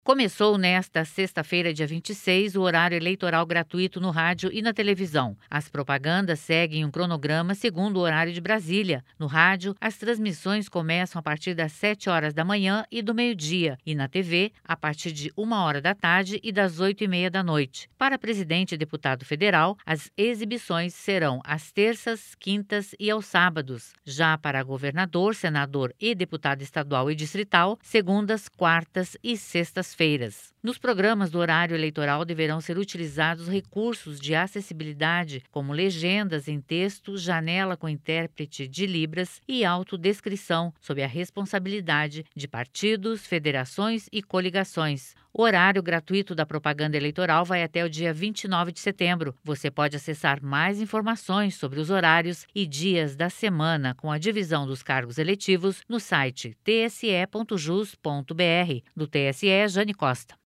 Começou nesta sexta-feira, dia 26, o horário eleitoral gratuito no rádio e na televisão. As propagandas seguem um cronograma segundo o horário de Brasília. No rádio, as transmissões começam a partir das 7 horas da manhã e do meio-dia, e na TV, a partir de 1 hora da tarde e das 8h30 da noite. Para presidente e deputado federal, as exibições serão às terças, quintas e aos sábados. Já para governador, senador e deputado estadual e distrital, segundas, quartas e sextas-feiras. Nos programas do horário eleitoral deverão ser utilizados recursos de acessibilidade, como legendas em texto, janela com intérprete de Libras e autodescrição, sob a responsabilidade de partidos, federações e coligações. O horário gratuito da propaganda eleitoral vai até o dia 29 de setembro. Você pode acessar mais informações sobre os horários e dias da semana com a divisão dos cargos eletivos no site tse.jus.br. Do TSE, Jane Costa.